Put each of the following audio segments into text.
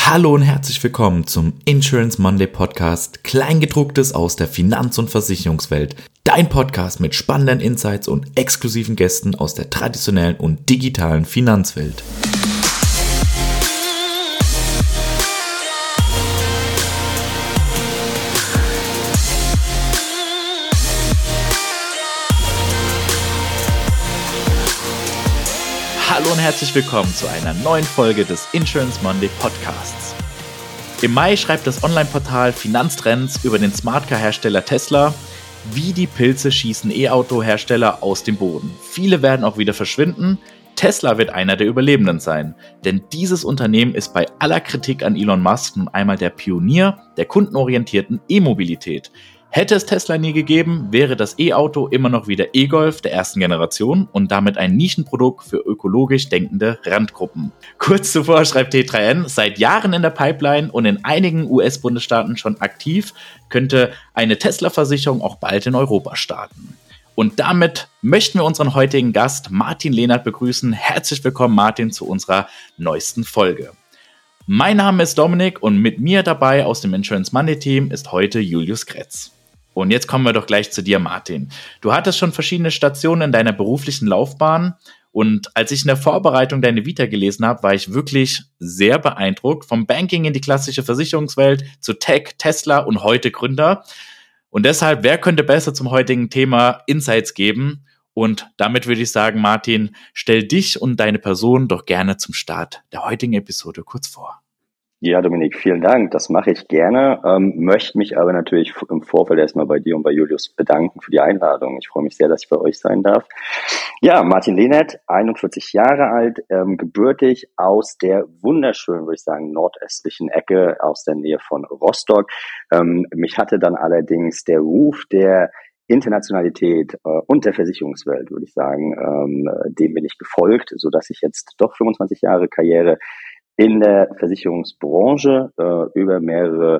Hallo und herzlich willkommen zum Insurance Monday Podcast, Kleingedrucktes aus der Finanz- und Versicherungswelt. Dein Podcast mit spannenden Insights und exklusiven Gästen aus der traditionellen und digitalen Finanzwelt. Hallo und herzlich willkommen zu einer neuen Folge des Insurance Monday Podcasts. Im Mai schreibt das Online-Portal Finanztrends über den Smartcar-Hersteller Tesla, wie die Pilze schießen E-Auto-Hersteller aus dem Boden. Viele werden auch wieder verschwinden. Tesla wird einer der Überlebenden sein, denn dieses Unternehmen ist bei aller Kritik an Elon Musk nun einmal der Pionier der kundenorientierten E-Mobilität. Hätte es Tesla nie gegeben, wäre das E-Auto immer noch wie der E-Golf der ersten Generation und damit ein Nischenprodukt für ökologisch denkende Randgruppen. Kurz zuvor schreibt T3N, seit Jahren in der Pipeline und in einigen US-Bundesstaaten schon aktiv, könnte eine Tesla-Versicherung auch bald in Europa starten. Und damit möchten wir unseren heutigen Gast Martin Lehnert begrüßen. Herzlich willkommen, Martin, zu unserer neuesten Folge. Mein Name ist Dominik und mit mir dabei aus dem Insurance Monday Team ist heute Julius Kretz. Und jetzt kommen wir doch gleich zu dir, Martin. Du hattest schon verschiedene Stationen in deiner beruflichen Laufbahn und als ich in der Vorbereitung deine Vita gelesen habe, war ich wirklich sehr beeindruckt. Vom Banking in die klassische Versicherungswelt zu Tech, Tesla und heute Gründer. Und deshalb, wer könnte besser zum heutigen Thema Insights geben? Und damit würde ich sagen, Martin, stell dich und deine Person doch gerne zum Start der heutigen Episode kurz vor. Ja, Dominik, vielen Dank. Das mache ich gerne. Möchte mich aber natürlich im Vorfeld erstmal bei dir und bei Julius bedanken für die Einladung. Ich freue mich sehr, dass ich bei euch sein darf. Ja, Martin Lehnert, 41 Jahre alt, gebürtig aus der wunderschönen, würde ich sagen, nordöstlichen Ecke aus der Nähe von Rostock. Mich hatte dann allerdings der Ruf der Internationalität und der Versicherungswelt, würde ich sagen, dem bin ich gefolgt, so dass ich jetzt doch 25 Jahre Karriere in der Versicherungsbranche über mehrere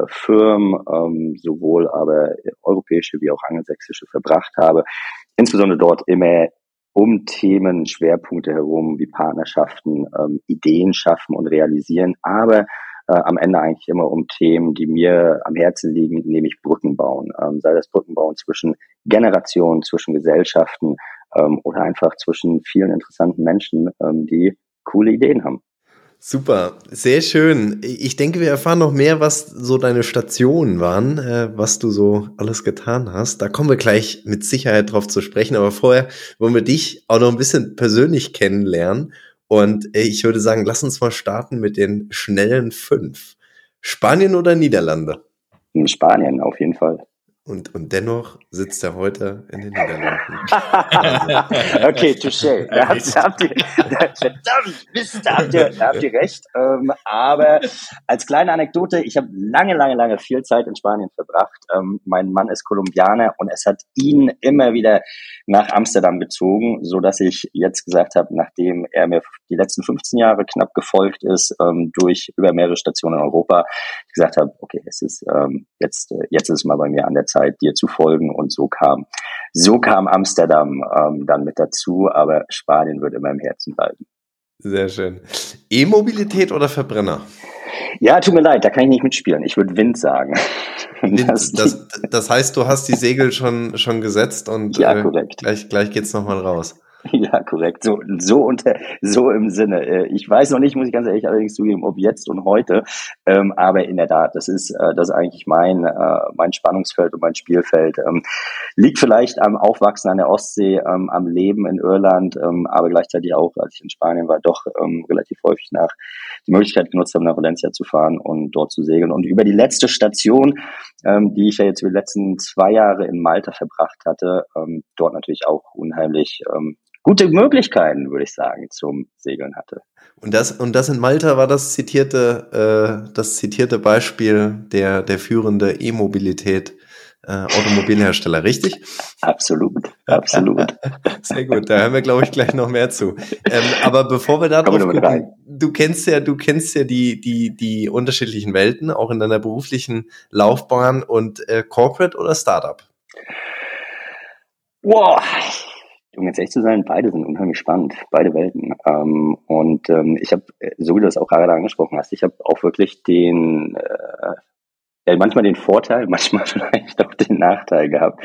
Firmen, sowohl aber europäische wie auch angelsächsische, verbracht habe. Insbesondere dort immer um Themen, Schwerpunkte herum, wie Partnerschaften, Ideen schaffen und realisieren, aber am Ende eigentlich immer um Themen, die mir am Herzen liegen, nämlich Brücken bauen. Sei das Brücken bauen zwischen Generationen, zwischen Gesellschaften oder einfach zwischen vielen interessanten Menschen, die coole Ideen haben. Super, sehr schön. Ich denke, wir erfahren noch mehr, was so deine Stationen waren, was du so alles getan hast. Da kommen wir gleich mit Sicherheit drauf zu sprechen. Aber vorher wollen wir dich auch noch ein bisschen persönlich kennenlernen. Und ich würde sagen, lass uns mal starten mit den schnellen 5. Spanien oder Niederlande? In Spanien, auf jeden Fall. Und dennoch sitzt er heute in den Niederlanden. Okay, touché. Da habt ihr recht. Aber als kleine Anekdote, ich habe lange viel Zeit in Spanien verbracht. Mein Mann ist Kolumbianer und es hat ihn immer wieder nach Amsterdam gezogen, so dass ich jetzt gesagt habe, nachdem er mir die letzten 15 Jahre knapp gefolgt ist, durch über mehrere Stationen in Europa, gesagt habe, okay, es ist jetzt ist es mal bei mir an der Zeit, dir zu folgen, und so kam Amsterdam dann mit dazu, aber Spanien wird immer im Herzen bleiben. Sehr schön. E-Mobilität oder Verbrenner? Ja, tut mir leid, da kann ich nicht mitspielen. Ich würde Wind sagen. Das heißt, du hast die Segel schon gesetzt und ja, korrekt. Gleich geht's nochmal raus. Ja, korrekt. So im Sinne. Ich weiß noch nicht, muss ich ganz ehrlich allerdings zugeben, ob jetzt und heute. Aber in der Tat, das ist eigentlich mein Spannungsfeld und mein Spielfeld. Liegt vielleicht am Aufwachsen an der Ostsee, am Leben in Irland, aber gleichzeitig auch, als ich in Spanien war, doch relativ häufig die Möglichkeit genutzt habe, nach Valencia zu fahren und dort zu segeln. Und über die letzte Station, die ich ja jetzt über die letzten 2 Jahre in Malta verbracht hatte, dort natürlich auch unheimlich gute Möglichkeiten, würde ich sagen, zum Segeln hatte. Und das in Malta war das zitierte Beispiel der führende E-Mobilität Automobilhersteller, richtig? Absolut. Sehr gut, da hören wir, glaube ich, gleich noch mehr zu. Aber bevor wir da drauf gucken, du kennst ja die unterschiedlichen Welten, auch in deiner beruflichen Laufbahn, und Corporate oder Startup? Wow. um jetzt ehrlich zu sein, beide sind unheimlich spannend, beide Welten. Ich habe, so wie du das auch gerade angesprochen hast, ich habe auch wirklich manchmal den Vorteil, manchmal vielleicht auch den Nachteil gehabt,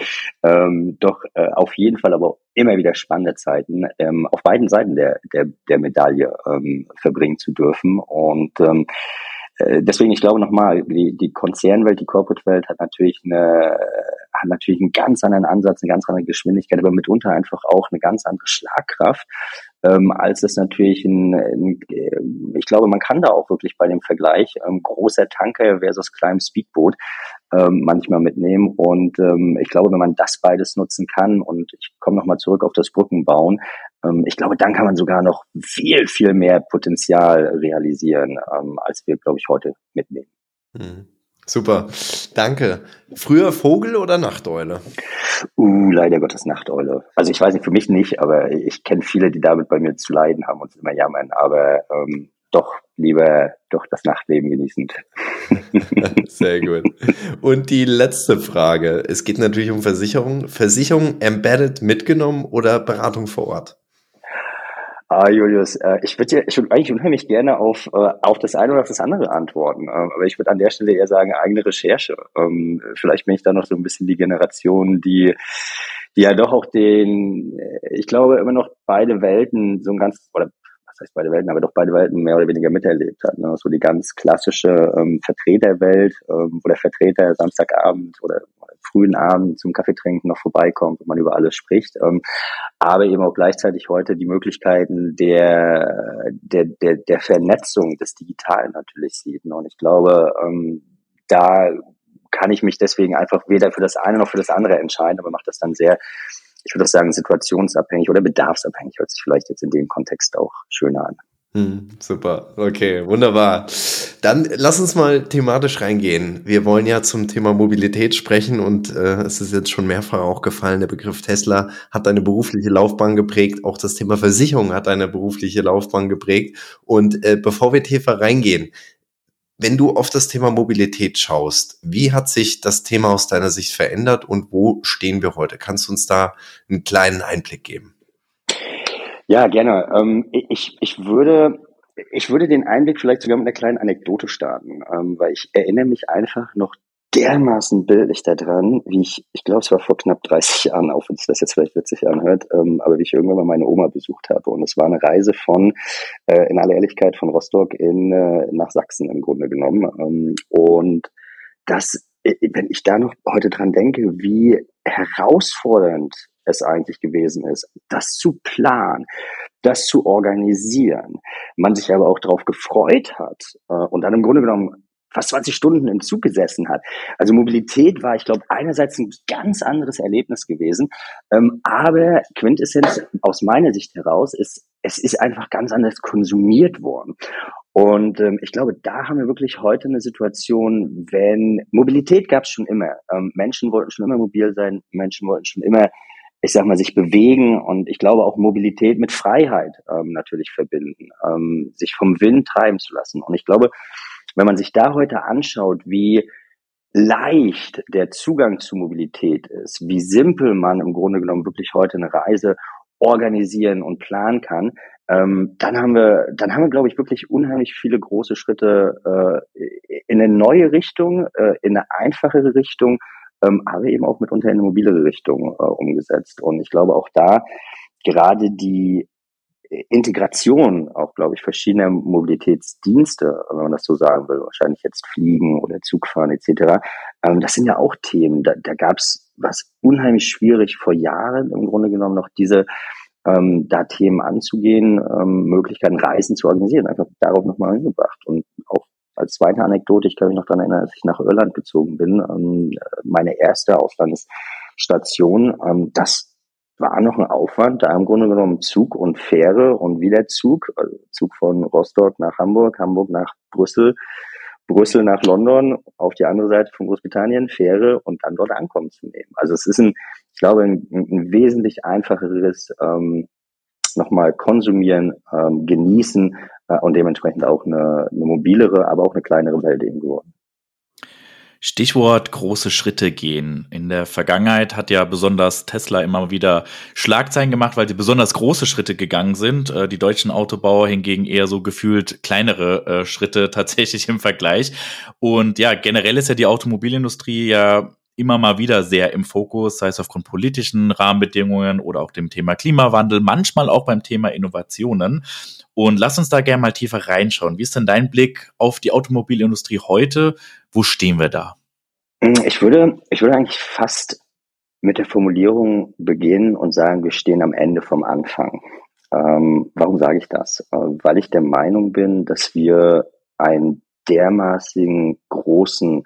auf jeden Fall aber auch immer wieder spannende Zeiten auf beiden Seiten der Medaille verbringen zu dürfen. Deswegen, ich glaube nochmal, die Konzernwelt, die Corporate-Welt hat natürlich einen ganz anderen Ansatz, eine ganz andere Geschwindigkeit, aber mitunter einfach auch eine ganz andere Schlagkraft, als es natürlich ich glaube, man kann da auch wirklich bei dem Vergleich großer Tanker versus kleinem Speedboot manchmal mitnehmen. Ich glaube, wenn man das beides nutzen kann, und ich komme nochmal zurück auf das Brückenbauen, ich glaube, dann kann man sogar noch viel, viel mehr Potenzial realisieren, als wir, glaube ich, heute mitnehmen. Super, danke. Früher Vogel oder Nachteule? Leider Gottes Nachteule. Also ich weiß nicht, für mich nicht, aber ich kenne viele, die damit bei mir zu leiden haben und immer jammern, aber doch lieber das Nachtleben genießend. Sehr gut. Und die letzte Frage, es geht natürlich um Versicherung. Versicherung embedded mitgenommen oder Beratung vor Ort? Julius, ich würde eigentlich unheimlich gerne auf das eine oder auf das andere antworten. Aber ich würde an der Stelle eher sagen, eigene Recherche. Vielleicht bin ich da noch so ein bisschen die Generation, die ja doch auch ich glaube, immer noch beide Welten so ein oder was heißt beide Welten, aber doch beide Welten mehr oder weniger miterlebt hat. Ne? So die ganz klassische Vertreterwelt, wo der Vertreter Samstagabend oder frühen Abend zum Kaffeetrinken noch vorbeikommt und man über alles spricht. Aber eben auch gleichzeitig heute die Möglichkeiten der Vernetzung des Digitalen natürlich sieht. Und ich glaube, da kann ich mich deswegen einfach weder für das eine noch für das andere entscheiden, aber mache das dann sehr, ich würde auch sagen, situationsabhängig oder bedarfsabhängig, hört sich vielleicht jetzt in dem Kontext auch schöner an. Super, okay, wunderbar. Dann lass uns mal thematisch reingehen. Wir wollen ja zum Thema Mobilität sprechen und es ist jetzt schon mehrfach auch gefallen, der Begriff Tesla hat eine berufliche Laufbahn geprägt, auch das Thema Versicherung hat eine berufliche Laufbahn geprägt. Und bevor wir tiefer reingehen, wenn du auf das Thema Mobilität schaust, wie hat sich das Thema aus deiner Sicht verändert und wo stehen wir heute? Kannst du uns da einen kleinen Einblick geben? Ja, gerne. Ich würde den Einblick vielleicht sogar mit einer kleinen Anekdote starten, weil ich erinnere mich einfach noch dermaßen bildlich daran, wie ich glaube, es war vor knapp 30 Jahren, auch wenn sich das jetzt vielleicht witzig anhört, aber wie ich irgendwann mal meine Oma besucht habe. Und es war eine Reise in aller Ehrlichkeit, von Rostock nach Sachsen im Grunde genommen. Und das, wenn ich da noch heute dran denke, wie herausfordernd es eigentlich gewesen ist, das zu planen, das zu organisieren, man sich aber auch darauf gefreut hat und dann im Grunde genommen fast 20 Stunden im Zug gesessen hat. Also Mobilität war, ich glaube, einerseits ein ganz anderes Erlebnis gewesen, aber Quintessenz aus meiner Sicht heraus ist, es ist einfach ganz anders konsumiert worden. Und ich glaube, da haben wir wirklich heute eine Situation, wenn Mobilität gab es schon immer. Menschen wollten schon immer mobil sein, Menschen wollten schon immer, ich sag mal, sich bewegen, und ich glaube auch Mobilität mit Freiheit natürlich verbinden, sich vom Wind treiben zu lassen. Und ich glaube, wenn man sich da heute anschaut, wie leicht der Zugang zu Mobilität ist, wie simpel man im Grunde genommen wirklich heute eine Reise organisieren und planen kann, dann haben wir, glaube ich, wirklich unheimlich viele große Schritte in eine neue Richtung, in eine einfachere Richtung, aber eben auch mitunter in eine mobilere Richtung umgesetzt. Und ich glaube auch da gerade die Integration auch, glaube ich, verschiedener Mobilitätsdienste, wenn man das so sagen will, wahrscheinlich jetzt Fliegen oder Zugfahren etc., das sind ja auch Themen. Da gab es was unheimlich schwierig vor Jahren im Grunde genommen noch da Themen anzugehen, Möglichkeiten, Reisen zu organisieren, einfach darauf nochmal angebracht. Und auch als zweite Anekdote, ich kann mich noch daran erinnern, als ich nach Irland gezogen bin, meine erste Auslandsstation, das war noch ein Aufwand, da im Grunde genommen Zug und Fähre und wieder Zug, also Zug von Rostock nach Hamburg, Hamburg nach Brüssel, Brüssel nach London, auf die andere Seite von Großbritannien, Fähre und dann dort Ankommen zu nehmen. Also es ist ich glaube, ein wesentlich einfacheres nochmal konsumieren, genießen und dementsprechend auch eine mobilere, aber auch eine kleinere Welt eben geworden. Stichwort große Schritte gehen. In der Vergangenheit hat ja besonders Tesla immer wieder Schlagzeilen gemacht, weil sie besonders große Schritte gegangen sind. Die deutschen Autobauer hingegen eher so gefühlt kleinere Schritte tatsächlich im Vergleich. Und ja, generell ist ja die Automobilindustrie ja immer mal wieder sehr im Fokus, sei es aufgrund politischen Rahmenbedingungen oder auch dem Thema Klimawandel, manchmal auch beim Thema Innovationen. Und lass uns da gerne mal tiefer reinschauen. Wie ist denn dein Blick auf die Automobilindustrie heute? Wo stehen wir da? Ich würde eigentlich fast mit der Formulierung beginnen und sagen, wir stehen am Ende vom Anfang. Warum sage ich das? Weil ich der Meinung bin, dass wir einen dermaßen großen,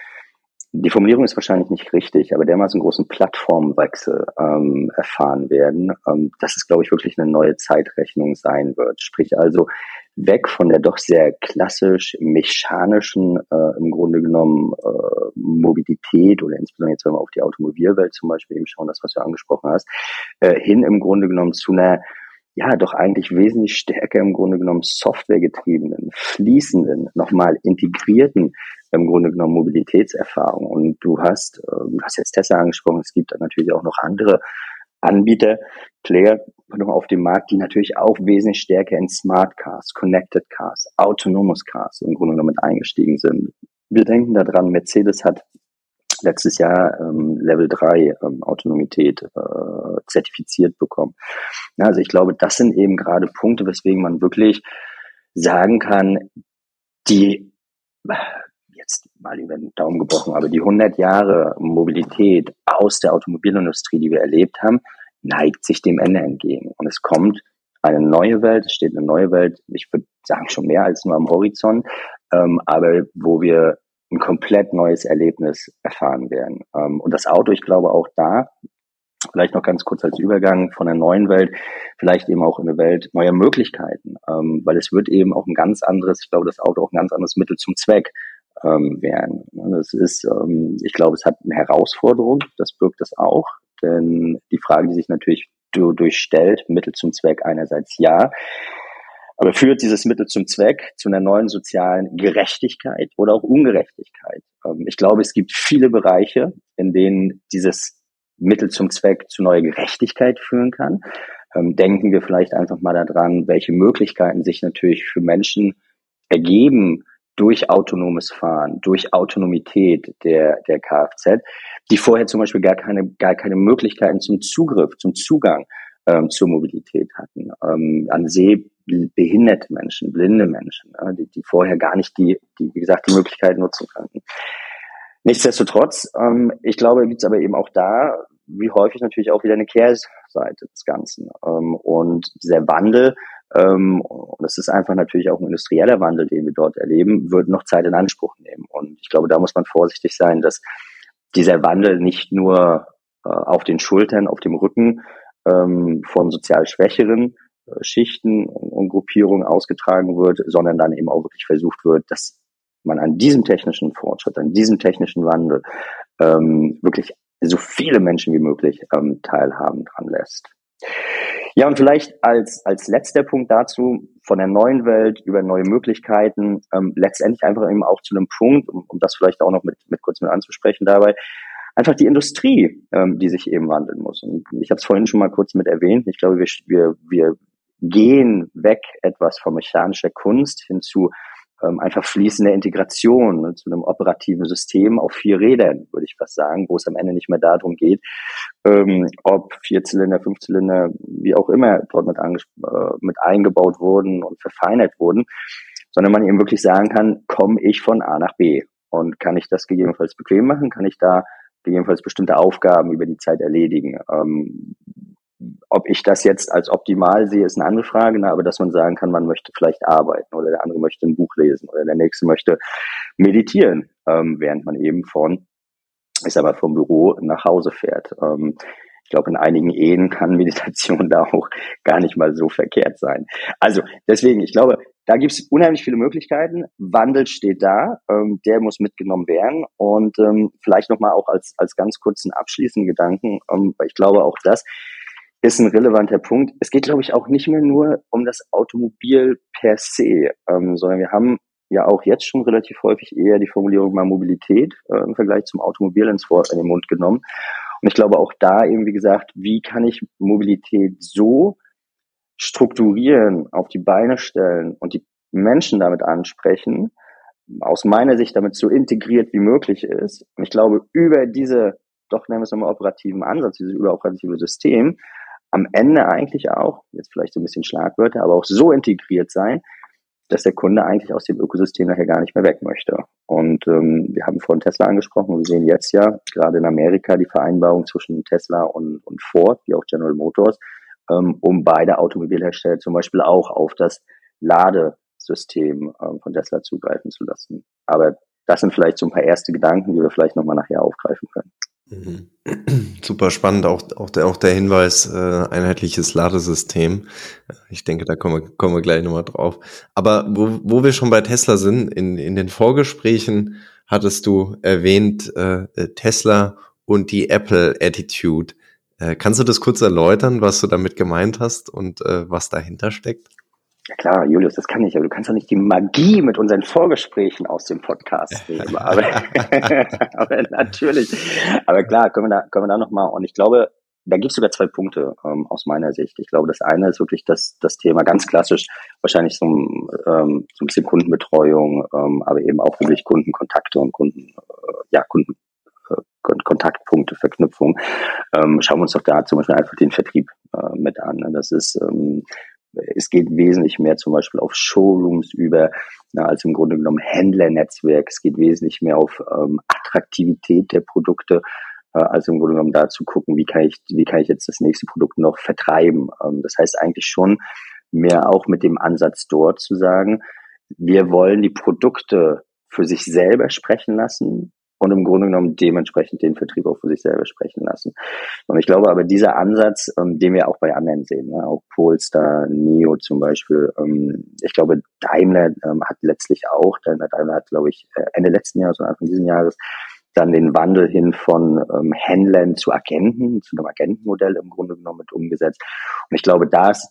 die Formulierung ist wahrscheinlich nicht richtig, aber dermaßen großen Plattformwechsel erfahren werden, dass es, glaube ich, wirklich eine neue Zeitrechnung sein wird. Sprich also weg von der doch sehr klassisch mechanischen, im Grunde genommen, Mobilität oder insbesondere jetzt, wenn wir auf die Automobilwelt zum Beispiel eben schauen, das, was du angesprochen hast, hin im Grunde genommen zu einer, ja, doch eigentlich wesentlich stärker im Grunde genommen softwaregetriebenen, fließenden, nochmal integrierten, im Grunde genommen Mobilitätserfahrung. Und du hast jetzt Tesla angesprochen, es gibt dann natürlich auch noch andere Anbieter, Player auf dem Markt, die natürlich auch wesentlich stärker in Smart Cars, Connected Cars, Autonomous Cars im Grunde genommen mit eingestiegen sind. Wir denken daran, Mercedes hat letztes Jahr Level 3 Autonomität zertifiziert bekommen. Ja, also ich glaube, das sind eben gerade Punkte, weswegen man wirklich sagen kann, die, jetzt mal über den Daumen gebrochen, aber die 100 Jahre Mobilität aus der Automobilindustrie, die wir erlebt haben, neigt sich dem Ende entgegen. Und es kommt eine neue Welt, es steht eine neue Welt, ich würde sagen schon mehr als nur am Horizont, aber wo wir ein komplett neues Erlebnis erfahren werden. Und das Auto, ich glaube auch da, vielleicht noch ganz kurz als Übergang von der neuen Welt, vielleicht eben auch in eine Welt neuer Möglichkeiten, weil es wird eben auch ein ganz anderes, ich glaube, das Auto auch ein ganz anderes Mittel zum Zweck werden. Das ist, ich glaube, es hat eine Herausforderung, das birgt es auch, denn die Frage, die sich natürlich durchstellt, Mittel zum Zweck einerseits ja, aber führt dieses Mittel zum Zweck zu einer neuen sozialen Gerechtigkeit oder auch Ungerechtigkeit? Ich glaube, es gibt viele Bereiche, in denen dieses Mittel zum Zweck zu neuer Gerechtigkeit führen kann. Denken wir vielleicht einfach mal daran, welche Möglichkeiten sich natürlich für Menschen ergeben durch autonomes Fahren, durch Autonomität der Kfz, die vorher zum Beispiel gar keine Möglichkeiten zum Zugriff, zum Zugang zur Mobilität hatten. An sehbehinderte Menschen, blinde Menschen, die vorher gar nicht wie gesagt, die Möglichkeit nutzen konnten. Nichtsdestotrotz, ich glaube, gibt es aber eben auch da, wie häufig natürlich auch wieder eine Kehrseite des Ganzen. Und dieser Wandel, und das ist einfach natürlich auch ein industrieller Wandel, den wir dort erleben, wird noch Zeit in Anspruch nehmen. Und ich glaube, da muss man vorsichtig sein, dass dieser Wandel nicht nur auf den Schultern, auf dem Rücken von sozial schwächeren Schichten und Gruppierungen ausgetragen wird, sondern dann eben auch wirklich versucht wird, dass man an diesem technischen Fortschritt, an diesem technischen Wandel wirklich so viele Menschen wie möglich teilhaben dran lässt. Ja, und vielleicht als letzter Punkt dazu, von der neuen Welt über neue Möglichkeiten, letztendlich einfach eben auch zu einem Punkt, um das vielleicht auch noch mit kurz mit anzusprechen dabei, einfach die Industrie, die sich eben wandeln muss. Und ich habe es vorhin schon mal kurz mit erwähnt. Ich glaube, wir gehen weg etwas von mechanischer Kunst hin zu einfach fließender Integration, ne, zu einem operativen System auf 4 Rädern, würde ich fast sagen, wo es am Ende nicht mehr darum geht, ob 4-Zylinder, 5-Zylinder, wie auch immer dort mit eingebaut wurden und verfeinert wurden, sondern man eben wirklich sagen kann, komme ich von A nach B und kann ich das gegebenenfalls bequem machen, kann ich da gegebenenfalls bestimmte Aufgaben über die Zeit erledigen. Ob ich das jetzt als optimal sehe, ist eine andere Frage, ne? Aber dass man sagen kann, man möchte vielleicht arbeiten oder der andere möchte ein Buch lesen oder der nächste möchte meditieren, während man eben vom Büro nach Hause fährt. Ich glaube, in einigen Ehen kann Meditation da auch gar nicht mal so verkehrt sein. Also deswegen, ich glaube, da gibt es unheimlich viele Möglichkeiten. Wandel steht da, der muss mitgenommen werden. Und vielleicht nochmal auch als ganz kurzen abschließenden Gedanken, weil ich glaube, auch das ist ein relevanter Punkt. Es geht, glaube ich, auch nicht mehr nur um das Automobil per se, sondern wir haben ja auch jetzt schon relativ häufig eher die Formulierung mal Mobilität im Vergleich zum Automobil in den Mund genommen. Und ich glaube auch da eben, wie gesagt, wie kann ich Mobilität so strukturieren, auf die Beine stellen und die Menschen damit ansprechen, aus meiner Sicht damit so integriert wie möglich ist. Und ich glaube, über diese, doch nennen wir es nochmal operativen Ansatz, dieses überoperative System, am Ende eigentlich auch, jetzt vielleicht so ein bisschen Schlagwörter, aber auch so integriert sein, dass der Kunde eigentlich aus dem Ökosystem nachher gar nicht mehr weg möchte. Und wir haben vorhin Tesla angesprochen. Wir sehen jetzt ja gerade in Amerika die Vereinbarung zwischen Tesla und Ford, wie auch General Motors, um beide Automobilhersteller zum Beispiel auch auf das Ladesystem von Tesla zugreifen zu lassen. Aber das sind vielleicht so ein paar erste Gedanken, die wir vielleicht nochmal nachher aufgreifen können. Mhm. Super spannend, auch der Hinweis, einheitliches Ladesystem. Ich denke, da kommen wir gleich nochmal drauf. Aber wo wir schon bei Tesla sind, in den Vorgesprächen hattest du erwähnt, Tesla und die Apple Attitude. Kannst du das kurz erläutern, was du damit gemeint hast und was dahinter steckt? Ja klar, Julius, das kann ich, aber du kannst doch nicht die Magie mit unseren Vorgesprächen aus dem Podcast nehmen. Aber, aber natürlich. Aber klar, können wir da nochmal, und ich glaube, da gibt es sogar 2 Punkte aus meiner Sicht. Ich glaube, das eine ist wirklich das Thema ganz klassisch, wahrscheinlich so ein bisschen Kundenbetreuung, aber eben auch wirklich Kundenkontakte und Kontaktpunkte, Verknüpfung. Schauen wir uns doch da zum Beispiel einfach den Vertrieb mit an. Das ist es geht wesentlich mehr zum Beispiel auf Showrooms über, als im Grunde genommen Händlernetzwerk. Es geht wesentlich mehr auf Attraktivität der Produkte, als im Grunde genommen da zu gucken, wie kann ich jetzt das nächste Produkt noch vertreiben. Das heißt eigentlich schon mehr auch mit dem Ansatz dort zu sagen, wir wollen die Produkte für sich selber sprechen lassen und im Grunde genommen dementsprechend den Vertrieb auch für sich selber sprechen lassen. Und ich glaube aber, dieser Ansatz, den wir auch bei anderen sehen, ne, auch Polestar, NIO zum Beispiel, ich glaube, Daimler hat letztlich auch, Daimler hat, glaube ich, Ende letzten Jahres oder Anfang dieses Jahres dann den Wandel hin von Händlern zu Agenten, zu einem Agentenmodell im Grunde genommen mit umgesetzt. Und ich glaube, da ist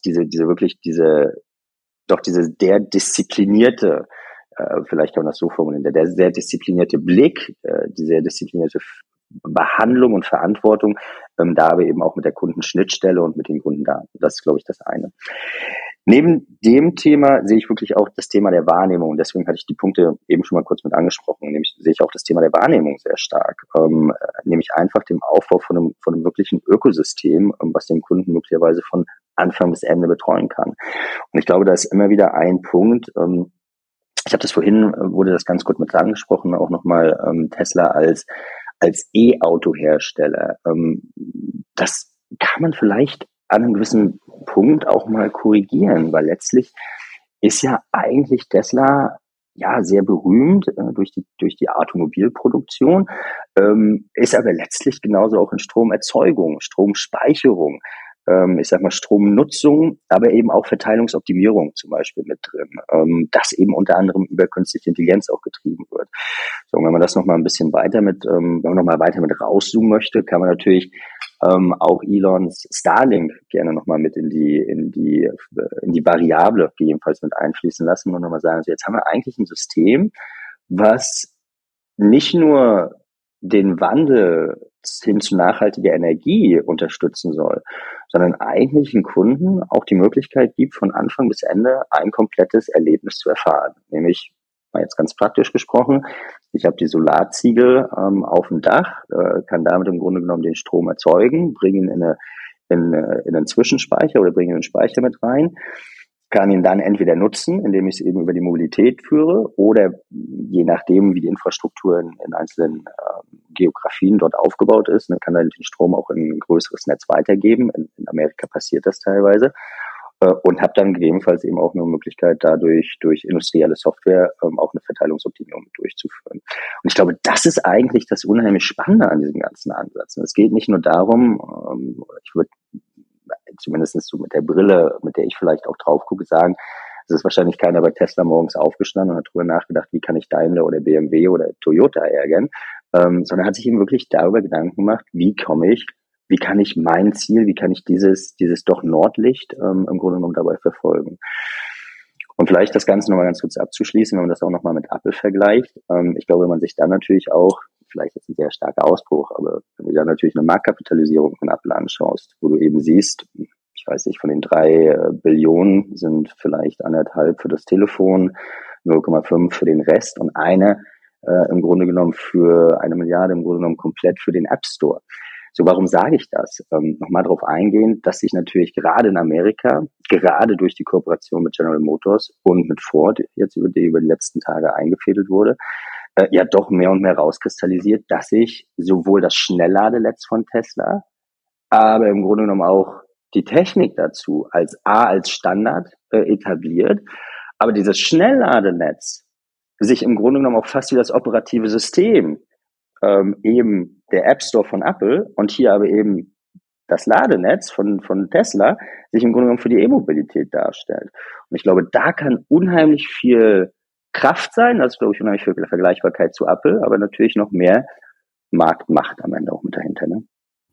der disziplinierte, vielleicht kann man das so formulieren, der sehr disziplinierte Blick, die sehr disziplinierte Behandlung und Verantwortung, da aber eben auch mit der Kundenschnittstelle und mit den Kundendaten. Das ist, glaube ich, das eine. Neben dem Thema sehe ich wirklich auch das Thema der Wahrnehmung. Und deswegen hatte ich die Punkte eben schon mal kurz mit angesprochen. Nämlich sehe ich auch das Thema der Wahrnehmung sehr stark. Nämlich einfach dem Aufbau von einem wirklichen Ökosystem, was den Kunden möglicherweise von Anfang bis Ende betreuen kann. Und ich glaube, da ist immer wieder ein Punkt, ich habe das vorhin, wurde das ganz gut mit angesprochen, auch nochmal Tesla als E-Auto-Hersteller. Das kann man vielleicht an einem gewissen Punkt auch mal korrigieren, weil letztlich ist ja eigentlich Tesla ja sehr berühmt durch die Automobilproduktion, ist aber letztlich genauso auch in Stromerzeugung, Stromspeicherung, ich sag mal Stromnutzung, aber eben auch Verteilungsoptimierung zum Beispiel mit drin, das eben unter anderem über künstliche Intelligenz auch getrieben wird. So, und wenn man das noch mal ein bisschen weiter wenn man noch mal weiter mit rauszoomen möchte, kann man natürlich auch Elons Starlink gerne noch mal mit in die Variable gegebenenfalls mit einfließen lassen und nochmal sagen, so jetzt haben wir eigentlich ein System, was nicht nur den Wandel hin zu nachhaltiger Energie unterstützen soll, sondern eigentlich den Kunden auch die Möglichkeit gibt, von Anfang bis Ende ein komplettes Erlebnis zu erfahren. Nämlich, mal jetzt ganz praktisch gesprochen, ich habe die Solarziegel auf dem Dach, kann damit im Grunde genommen den Strom erzeugen, bringe ihn in einen Zwischenspeicher oder bringe ihn in einen Speicher mit rein, kann ihn dann entweder nutzen, indem ich es eben über die Mobilität führe oder je nachdem, wie die Infrastruktur in einzelnen Geografien dort aufgebaut ist, dann kann dann den Strom auch in ein größeres Netz weitergeben. In Amerika passiert das teilweise. Und habe dann gegebenenfalls eben auch eine Möglichkeit, dadurch durch industrielle Software auch eine Verteilungsoptimierung durchzuführen. Und ich glaube, das ist eigentlich das unheimlich Spannende an diesem ganzen Ansatz. Und es geht nicht nur darum, ich würde zumindest so mit der Brille, mit der ich vielleicht auch drauf gucke, sagen, es ist wahrscheinlich keiner bei Tesla morgens aufgestanden und hat darüber nachgedacht, wie kann ich Daimler oder BMW oder Toyota ärgern, sondern hat sich eben wirklich darüber Gedanken gemacht, wie kann ich mein Ziel, wie kann ich dieses doch Nordlicht im Grunde genommen dabei verfolgen. Und vielleicht das Ganze nochmal ganz kurz abzuschließen, wenn man das auch nochmal mit Apple vergleicht. Ich glaube, wenn man sich dann natürlich auch, vielleicht ist ein sehr starker Ausbruch, aber wenn du dann natürlich eine Marktkapitalisierung von Apple anschaust, wo du eben siehst, ich weiß nicht, von den 3 Billionen sind vielleicht 1,5 für das Telefon, 0,5 für den Rest und im Grunde genommen für 1 Milliarde im Grunde genommen komplett für den App Store. So, warum sage ich das? Nochmal darauf eingehen, dass sich natürlich gerade in Amerika, gerade durch die Kooperation mit General Motors und mit Ford, jetzt über die letzten Tage eingefädelt wurde, ja doch mehr und mehr rauskristallisiert, dass sich sowohl das Schnellladenetz von Tesla, aber im Grunde genommen auch die Technik dazu als Standard etabliert, aber dieses Schnellladenetz sich im Grunde genommen auch fast wie das operative System eben der App Store von Apple und hier aber eben das Ladenetz von Tesla sich im Grunde genommen für die E-Mobilität darstellt. Und ich glaube, da kann unheimlich viel Kraft sein, das ist, glaube ich, unheimlich viel Vergleichbarkeit zu Apple, aber natürlich noch mehr Marktmacht am Ende auch mit dahinter, ne?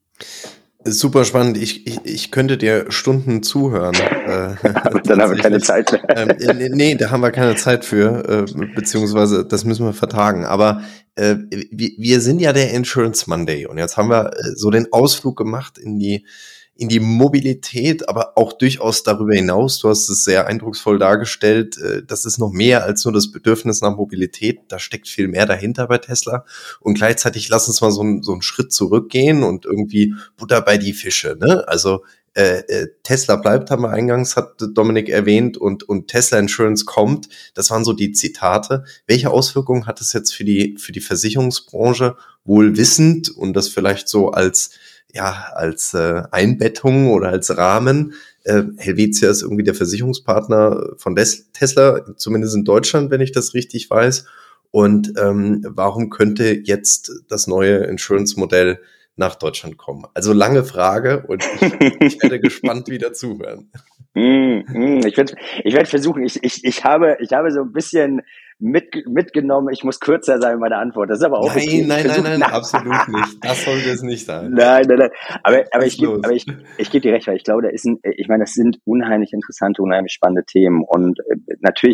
Super spannend. Ich könnte dir Stunden zuhören. Aber dann haben wir keine Zeit mehr. Nee, da haben wir keine Zeit für, beziehungsweise das müssen wir vertagen. Aber wir sind ja der Insurance Monday und jetzt haben wir so den Ausflug gemacht in die Mobilität, aber auch durchaus darüber hinaus. Du hast es sehr eindrucksvoll dargestellt. Das ist noch mehr als nur das Bedürfnis nach Mobilität. Da steckt viel mehr dahinter bei Tesla. Und gleichzeitig lass uns mal so einen Schritt zurückgehen und irgendwie Butter bei die Fische, ne? Also Tesla bleibt, haben wir eingangs, hat Dominik erwähnt, und Tesla Insurance kommt. Das waren so die Zitate. Welche Auswirkungen hat es jetzt für die Versicherungsbranche, wohl wissend und das vielleicht so als Einbettung oder als Rahmen? Helvetia ist irgendwie der Versicherungspartner von Tesla, zumindest in Deutschland, wenn ich das richtig weiß. Und warum könnte jetzt das neue Insurance-Modell nach Deutschland kommen? Also lange Frage und ich werde gespannt wieder zuhören. Ich werde versuchen, ich habe so ein bisschen mitgenommen, ich muss kürzer sein in meiner Antwort. Das ist aber auch okay. Nein, absolut nicht. Das sollte es nicht sein. Nein. Aber ich gebe dir recht, weil ich glaube, das sind unheimlich interessante, unheimlich spannende Themen. Und natürlich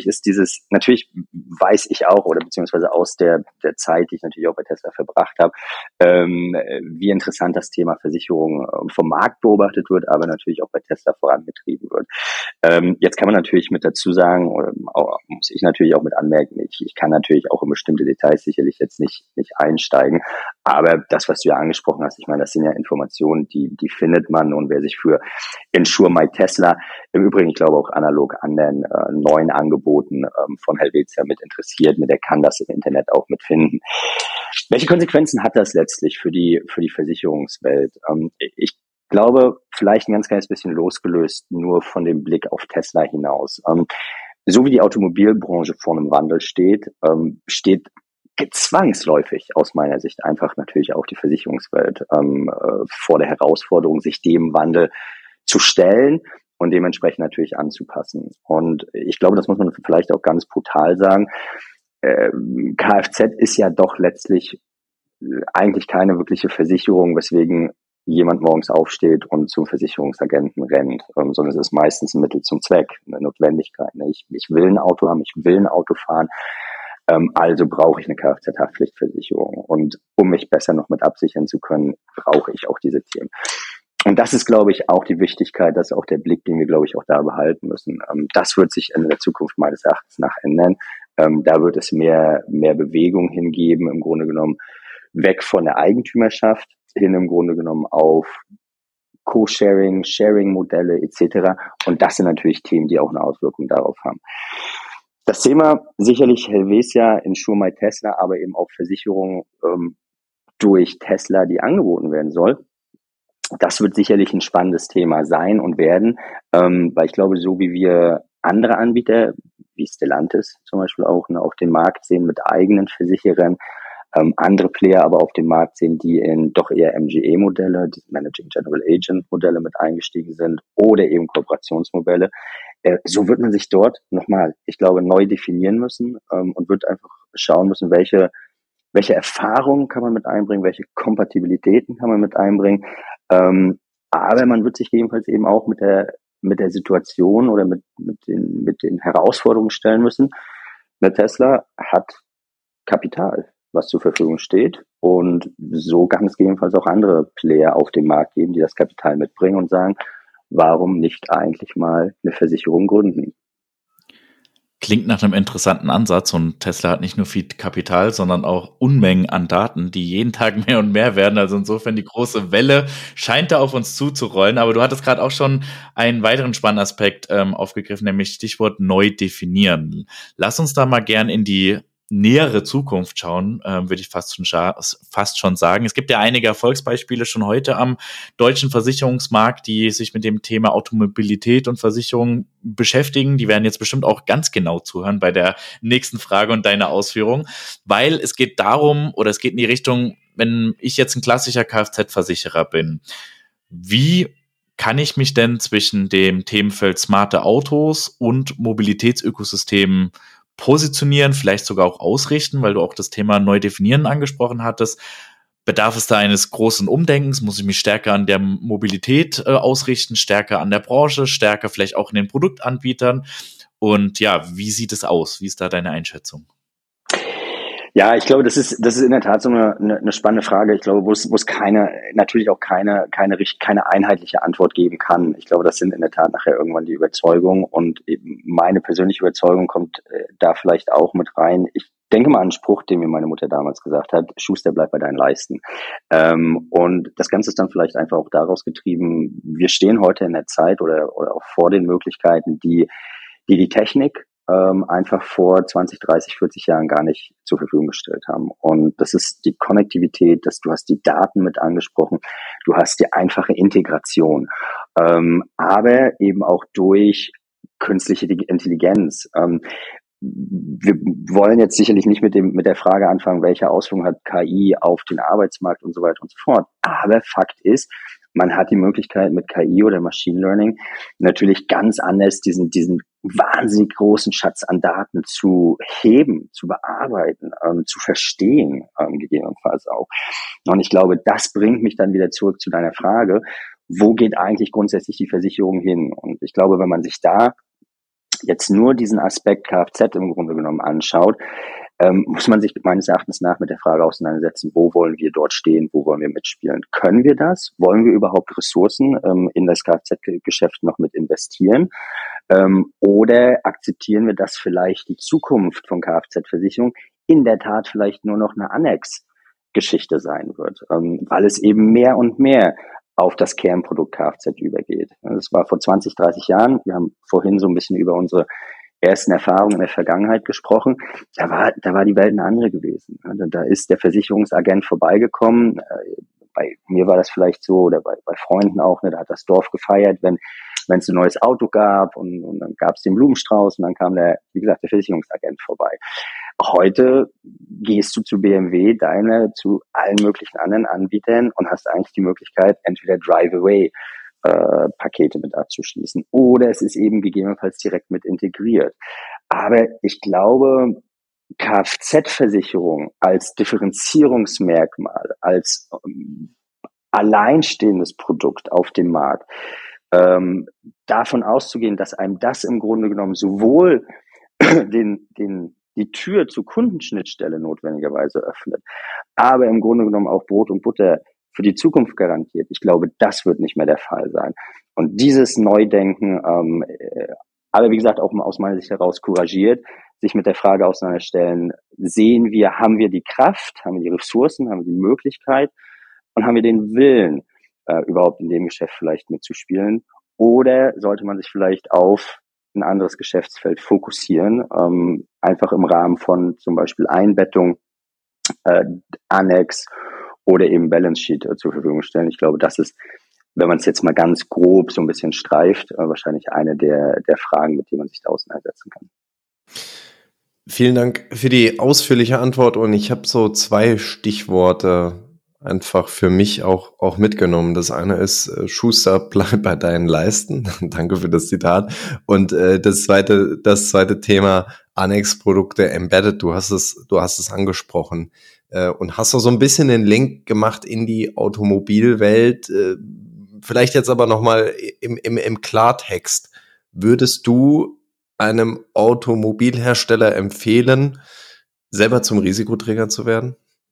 weiß ich auch, oder beziehungsweise aus der Zeit, die ich natürlich auch bei Tesla verbracht habe, wie interessant das Thema Versicherung vom Markt beobachtet wird, aber natürlich auch bei Tesla vorangetrieben wird. Jetzt kann man natürlich mit dazu sagen, oder muss ich natürlich auch mit anmerken, ich kann natürlich auch in bestimmte Details sicherlich jetzt nicht einsteigen, aber das, was du ja angesprochen hast, ich meine, das sind ja Informationen, die findet man, und wer sich für Insure My Tesla, im Übrigen, ich glaube auch analog an den neuen Angeboten von Helvetia mit interessiert, der kann das im Internet auch mitfinden. Welche Konsequenzen hat das letztlich für die Versicherungswelt? Ich glaube, vielleicht ein ganz kleines bisschen losgelöst nur von dem Blick auf Tesla hinaus. So wie die Automobilbranche vor einem Wandel steht zwangsläufig aus meiner Sicht einfach natürlich auch die Versicherungswelt vor der Herausforderung, sich dem Wandel zu stellen und dementsprechend natürlich anzupassen. Und ich glaube, das muss man vielleicht auch ganz brutal sagen. Kfz ist ja doch letztlich eigentlich keine wirkliche Versicherung, weswegen jemand morgens aufsteht und zum Versicherungsagenten rennt, sondern es ist meistens ein Mittel zum Zweck, eine Notwendigkeit. Ich will ein Auto haben, ich will ein Auto fahren, also brauche ich eine Kfz-Haftpflichtversicherung. Und um mich besser noch mit absichern zu können, brauche ich auch diese Themen. Und das ist, glaube ich, auch die Wichtigkeit, das ist auch der Blick, den wir, glaube ich, auch da behalten müssen. Das wird sich in der Zukunft meines Erachtens nach ändern. Da wird es mehr Bewegung hingeben, im Grunde genommen weg von der Eigentümerschaft hin im Grunde genommen auf Co-Sharing, Sharing-Modelle etc. Und das sind natürlich Themen, die auch eine Auswirkung darauf haben. Das Thema sicherlich Helvetia, Insure My Tesla, aber eben auch Versicherungen durch Tesla, die angeboten werden soll. Das wird sicherlich ein spannendes Thema sein und werden, weil ich glaube, so wie wir andere Anbieter, wie Stellantis zum Beispiel auch, auf dem Markt sehen mit eigenen Versicherern, andere Player aber auf dem Markt sehen, die in doch eher MGA-Modelle, die Managing General Agent-Modelle mit eingestiegen sind oder eben Kooperationsmodelle. So wird man sich dort nochmal, ich glaube, neu definieren müssen und wird einfach schauen müssen, welche Erfahrungen kann man mit einbringen, welche Kompatibilitäten kann man mit einbringen. Aber man wird sich gegebenenfalls eben auch mit der mit der Situation oder mit den Herausforderungen stellen müssen. Eine Tesla hat Kapital, was zur Verfügung steht. Und so kann es gegebenenfalls auch andere Player auf dem Markt geben, die das Kapital mitbringen und sagen, warum nicht eigentlich mal eine Versicherung gründen? Klingt nach einem interessanten Ansatz, und Tesla hat nicht nur viel Kapital, sondern auch Unmengen an Daten, die jeden Tag mehr und mehr werden. Also insofern, die große Welle scheint da auf uns zuzurollen. Aber du hattest gerade auch schon einen weiteren spannenden Aspekt aufgegriffen, nämlich Stichwort neu definieren. Lass uns da mal gern in die nähere Zukunft schauen, würde ich fast schon sagen. Es gibt ja einige Erfolgsbeispiele schon heute am deutschen Versicherungsmarkt, die sich mit dem Thema Automobilität und Versicherung beschäftigen. Die werden jetzt bestimmt auch ganz genau zuhören bei der nächsten Frage und deiner Ausführung, weil es geht darum, oder es geht in die Richtung, wenn ich jetzt ein klassischer Kfz-Versicherer bin, wie kann ich mich denn zwischen dem Themenfeld smarte Autos und Mobilitätsökosystemen positionieren, vielleicht sogar auch ausrichten, weil du auch das Thema neu definieren angesprochen hattest. Bedarf es da eines großen Umdenkens? Muss ich mich stärker an der Mobilität ausrichten, stärker an der Branche, stärker vielleicht auch in den Produktanbietern? Und ja, wie sieht es aus? Wie ist da deine Einschätzung? Ja, ich glaube, das ist in der Tat so eine spannende Frage. Ich glaube, wo es natürlich auch keine einheitliche Antwort geben kann. Ich glaube, das sind in der Tat nachher irgendwann die Überzeugungen, und eben meine persönliche Überzeugung kommt da vielleicht auch mit rein. Ich denke mal an einen Spruch, den mir meine Mutter damals gesagt hat: Schuster, bleib bei deinen Leisten. Und das Ganze ist dann vielleicht einfach auch daraus getrieben, wir stehen heute in der Zeit oder auch vor den Möglichkeiten, die Technik einfach vor 20, 30, 40 Jahren gar nicht zur Verfügung gestellt haben. Und das ist die Konnektivität, du hast die Daten mit angesprochen, du hast die einfache Integration, aber eben auch durch künstliche Intelligenz. Wir wollen jetzt sicherlich nicht mit der Frage anfangen, welche Auswirkungen hat KI auf den Arbeitsmarkt und so weiter und so fort. Aber Fakt ist, man hat die Möglichkeit, mit KI oder Machine Learning natürlich ganz anders diesen wahnsinnig großen Schatz an Daten zu heben, zu bearbeiten, zu verstehen, gegebenenfalls auch. Und ich glaube, das bringt mich dann wieder zurück zu deiner Frage: Wo geht eigentlich grundsätzlich die Versicherung hin? Und ich glaube, wenn man sich da jetzt nur diesen Aspekt Kfz im Grunde genommen anschaut, muss man sich meines Erachtens nach mit der Frage auseinandersetzen, wo wollen wir dort stehen, wo wollen wir mitspielen? Können wir das? Wollen wir überhaupt Ressourcen in das Kfz-Geschäft noch mit investieren? Oder akzeptieren wir, dass vielleicht die Zukunft von Kfz-Versicherung in der Tat vielleicht nur noch eine Annex-Geschichte sein wird, weil es eben mehr und mehr auf das Kernprodukt Kfz übergeht. Das war vor 20, 30 Jahren. Wir haben vorhin so ein bisschen über unsere ersten Erfahrungen in der Vergangenheit gesprochen. Da war die Welt eine andere gewesen. Da ist der Versicherungsagent vorbeigekommen. Bei mir war das vielleicht so, oder bei Freunden auch, da hat das Dorf gefeiert, wenn es ein neues Auto gab, und dann gab es den Blumenstrauß, und dann kam der Versicherungsagent vorbei. Heute gehst du zu BMW, Daimler, zu allen möglichen anderen Anbietern und hast eigentlich die Möglichkeit, entweder Drive-Away Pakete mit abzuschließen, oder es ist eben gegebenenfalls direkt mit integriert. Aber ich glaube, Kfz-Versicherung als Differenzierungsmerkmal, als alleinstehendes Produkt auf dem Markt, davon auszugehen, dass einem das im Grunde genommen sowohl die Tür zur Kundenschnittstelle notwendigerweise öffnet, aber im Grunde genommen auch Brot und Butter für die Zukunft garantiert. Ich glaube, das wird nicht mehr der Fall sein. Und dieses Neudenken, aber wie gesagt, auch aus meiner Sicht heraus couragiert, sich mit der Frage auseinanderstellen: haben wir die Kraft, haben wir die Ressourcen, haben wir die Möglichkeit und haben wir den Willen, überhaupt in dem Geschäft vielleicht mitzuspielen? Oder sollte man sich vielleicht auf ein anderes Geschäftsfeld fokussieren, einfach im Rahmen von zum Beispiel Einbettung, Annex oder eben Balance Sheet zur Verfügung stellen? Ich glaube, das ist, wenn man es jetzt mal ganz grob so ein bisschen streift, wahrscheinlich eine der Fragen, mit denen man sich da auseinandersetzen kann. Vielen Dank für die ausführliche Antwort, und ich habe so 2 Stichworte einfach für mich auch mitgenommen. Das eine ist: Schuster, bleib bei deinen Leisten. Danke für das Zitat. Und das zweite Thema: Annex-Produkte, Embedded. Du hast es angesprochen. Und hast auch so ein bisschen den Link gemacht in die Automobilwelt. Vielleicht jetzt aber nochmal im Klartext. Würdest du einem Automobilhersteller empfehlen, selber zum Risikoträger zu werden?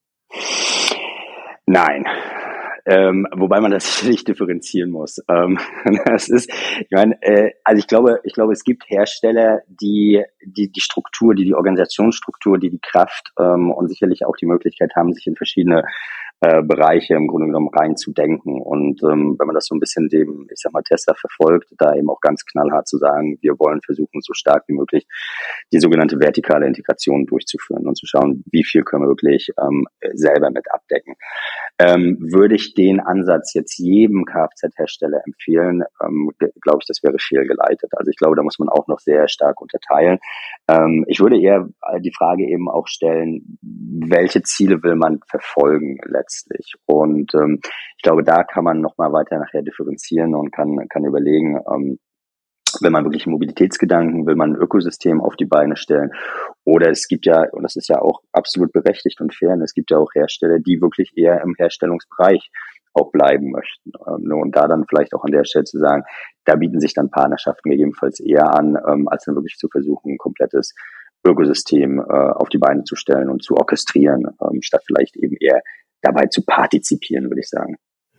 Nein. Wobei man das nicht differenzieren muss. Das ist, ich meine, also ich glaube, es gibt Hersteller, die Struktur, die Organisationsstruktur, die Kraft und sicherlich auch die Möglichkeit haben, sich in verschiedene Bereiche im Grunde genommen reinzudenken. Und wenn man das so ein bisschen dem, ich sag mal, Tesla verfolgt, da eben auch ganz knallhart zu sagen, wir wollen versuchen, so stark wie möglich die sogenannte vertikale Integration durchzuführen und zu schauen, wie viel können wir wirklich selber mit abdecken. Würde ich den Ansatz jetzt jedem Kfz-Hersteller empfehlen, glaube ich, das wäre fehlgeleitet. Also ich glaube, da muss man auch noch sehr stark unterteilen. Ich würde eher die Frage eben auch stellen, welche Ziele will man verfolgen letztlich? Und ich glaube, da kann man noch mal weiter nachher differenzieren und kann überlegen, will man wirklich Mobilitätsgedanken, will man ein Ökosystem auf die Beine stellen? Oder es gibt ja, und das ist ja auch absolut berechtigt und fair, es gibt ja auch Hersteller, die wirklich eher im Herstellungsbereich auch bleiben möchten. Und da dann vielleicht auch an der Stelle zu sagen, da bieten sich dann Partnerschaften gegebenenfalls eher an, als dann wirklich zu versuchen, ein komplettes Ökosystem auf die Beine zu stellen und zu orchestrieren, statt vielleicht eben eher dabei zu partizipieren, würde ich sagen.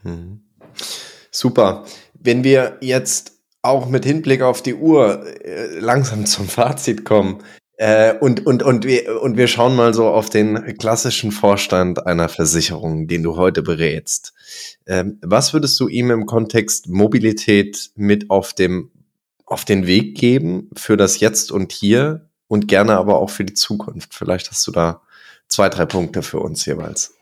Super. Wenn wir jetzt auch mit Hinblick auf die Uhr langsam zum Fazit kommen und wir schauen mal so auf den klassischen Vorstand einer Versicherung, den du heute berätst. Was würdest du ihm im Kontext Mobilität mit auf den Weg geben für das Jetzt und Hier und gerne aber auch für die Zukunft? Vielleicht hast du da 2, 3 Punkte für uns jeweils.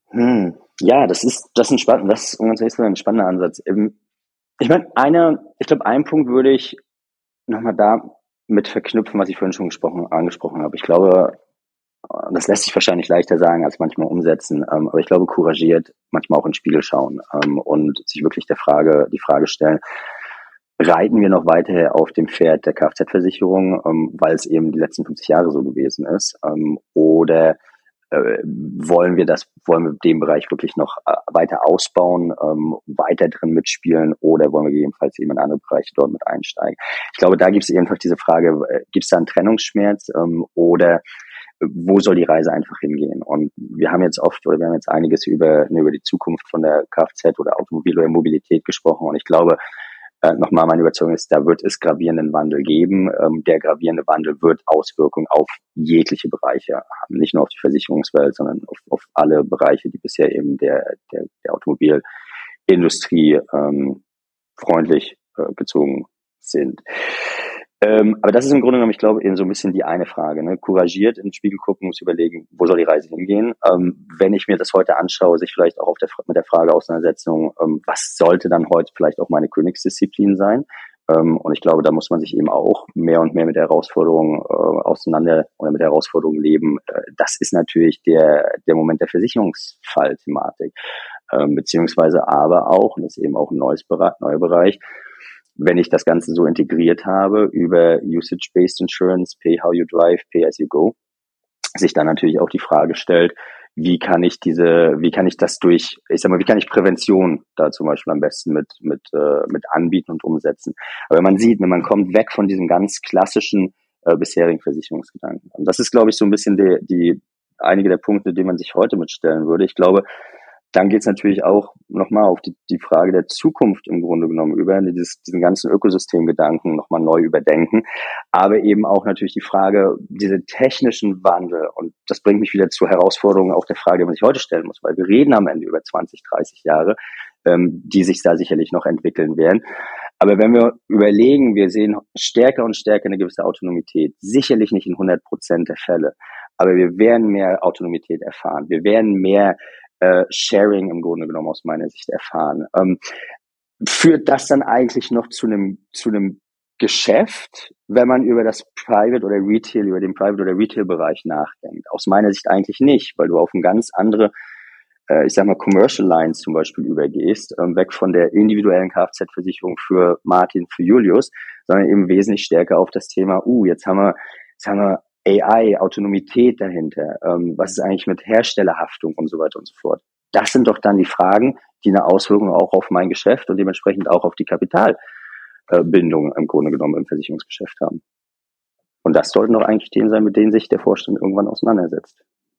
Ja, das ist ein spannender Ansatz. Ich meine, ich glaube, einen Punkt würde ich nochmal da mit verknüpfen, was ich vorhin schon angesprochen habe. Ich glaube, das lässt sich wahrscheinlich leichter sagen als manchmal umsetzen, aber ich glaube, couragiert manchmal auch in den Spiegel schauen und sich wirklich die Frage stellen, reiten wir noch weiter auf dem Pferd der Kfz-Versicherung, weil es eben die letzten 50 Jahre so gewesen ist, oder wollen wir den Bereich wirklich noch weiter ausbauen, weiter drin mitspielen, oder wollen wir gegebenenfalls eben in andere Bereiche dort mit einsteigen? Ich glaube, da gibt es einfach diese Frage, gibt es da einen Trennungsschmerz oder wo soll die Reise einfach hingehen? Und wir haben jetzt einiges über die Zukunft von der Kfz oder Automobil oder Mobilität gesprochen, und ich glaube, nochmal, meine Überzeugung ist, da wird es gravierenden Wandel geben. Der gravierende Wandel wird Auswirkungen auf jegliche Bereiche haben. Nicht nur auf die Versicherungswelt, sondern auf alle Bereiche, die bisher eben der Automobilindustrie freundlich gezogen sind. Aber das ist im Grunde genommen, ich glaube, eben so ein bisschen die eine Frage. Ne? Couragiert in den Spiegel gucken, muss überlegen, wo soll die Reise hingehen? Wenn ich mir das heute anschaue, sich vielleicht auch mit der Frage Auseinandersetzung, was sollte dann heute vielleicht auch meine Königsdisziplin sein? Und ich glaube, da muss man sich eben auch mehr und mehr mit der Herausforderung mit der Herausforderung leben. Das ist natürlich der Moment der Versicherungsfallthematik, beziehungsweise aber auch, und das ist eben auch ein neuer Bereich, wenn ich das Ganze so integriert habe über Usage-Based Insurance, Pay How You Drive, Pay As You Go, sich dann natürlich auch die Frage stellt, wie kann ich Prävention da zum Beispiel am besten mit anbieten und umsetzen. Aber man sieht, man kommt weg von diesem ganz klassischen bisherigen Versicherungsgedanken. Und das ist, glaube ich, so ein bisschen einige der Punkte, die man sich heute mitstellen würde. Ich glaube, dann geht es natürlich auch nochmal auf die Frage der Zukunft im Grunde genommen über, diesen ganzen Ökosystemgedanken nochmal neu überdenken, aber eben auch natürlich die Frage, diese technischen Wandel, und das bringt mich wieder zur Herausforderung auch der Frage, die man sich heute stellen muss, weil wir reden am Ende über 20, 30 Jahre, die sich da sicherlich noch entwickeln werden. Aber wenn wir überlegen, wir sehen stärker und stärker eine gewisse Autonomität, sicherlich nicht in 100% der Fälle, aber wir werden mehr Autonomität erfahren, wir werden mehr Sharing im Grunde genommen aus meiner Sicht erfahren. Führt das dann eigentlich noch zu einem Geschäft, wenn man über den Private- oder Retail-Bereich nachdenkt? Aus meiner Sicht eigentlich nicht, weil du auf eine ganz andere, Commercial Lines zum Beispiel übergehst, weg von der individuellen Kfz-Versicherung für Martin, für Julius, sondern eben wesentlich stärker auf das Thema, jetzt haben wir AI, Autonomität dahinter, was ist eigentlich mit Herstellerhaftung und so weiter und so fort. das sind doch dann die Fragen, die eine Auswirkung auch auf mein Geschäft und dementsprechend auch auf die Kapitalbindung im Grunde genommen im Versicherungsgeschäft haben. Und das sollten doch eigentlich Themen sein, mit denen sich der Vorstand irgendwann auseinandersetzt.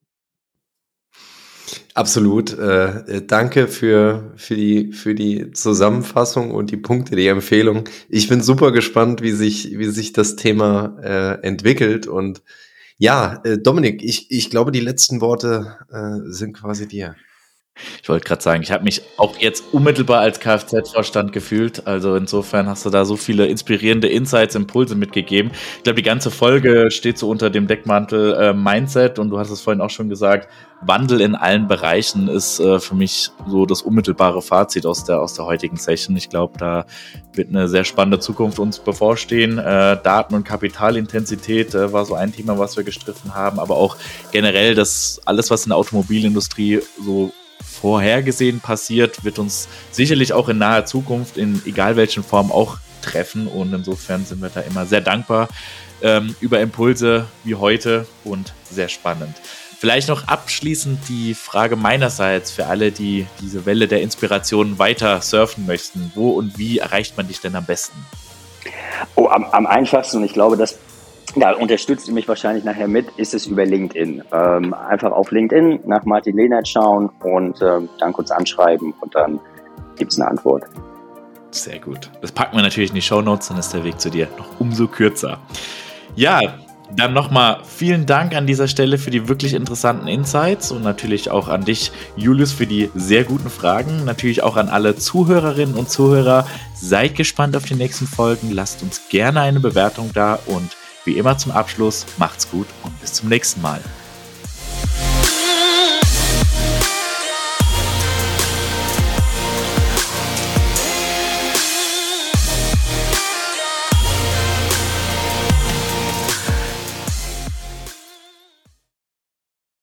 Absolut. Danke für die Zusammenfassung und die Punkte, die Empfehlung. Ich bin super gespannt, wie sich das Thema entwickelt. Und ja, Dominik, ich glaube, die letzten Worte sind quasi dir. Ich wollte gerade sagen, ich habe mich auch jetzt unmittelbar als Kfz-Vorstand gefühlt. Also insofern hast du da so viele inspirierende Insights, Impulse mitgegeben. Ich glaube, die ganze Folge steht so unter dem Deckmantel Mindset. Und du hast es vorhin auch schon gesagt, Wandel in allen Bereichen ist für mich so das unmittelbare Fazit aus der heutigen Session. Ich glaube, da wird eine sehr spannende Zukunft uns bevorstehen. Daten- und Kapitalintensität war so ein Thema, was wir gestriffen haben. Aber auch generell das alles, was in der Automobilindustrie so vorhergesehen passiert, wird uns sicherlich auch in naher Zukunft in egal welchen Formen auch treffen, und insofern sind wir da immer sehr dankbar über Impulse wie heute und sehr spannend. Vielleicht noch abschließend die Frage meinerseits für alle, die diese Welle der Inspiration weiter surfen möchten. Wo und wie erreicht man dich denn am besten? Am einfachsten, und ich glaube, das unterstützt ihr mich wahrscheinlich nachher mit, ist es über LinkedIn. Einfach auf LinkedIn nach Martin Lehnert schauen und dann kurz anschreiben und dann gibt es eine Antwort. Sehr gut. Das packen wir natürlich in die Shownotes, dann ist der Weg zu dir noch umso kürzer. Ja, dann nochmal vielen Dank an dieser Stelle für die wirklich interessanten Insights und natürlich auch an dich, Julius, für die sehr guten Fragen. Natürlich auch an alle Zuhörerinnen und Zuhörer. Seid gespannt auf die nächsten Folgen. Lasst uns gerne eine Bewertung da und wie immer zum Abschluss, macht's gut und bis zum nächsten Mal.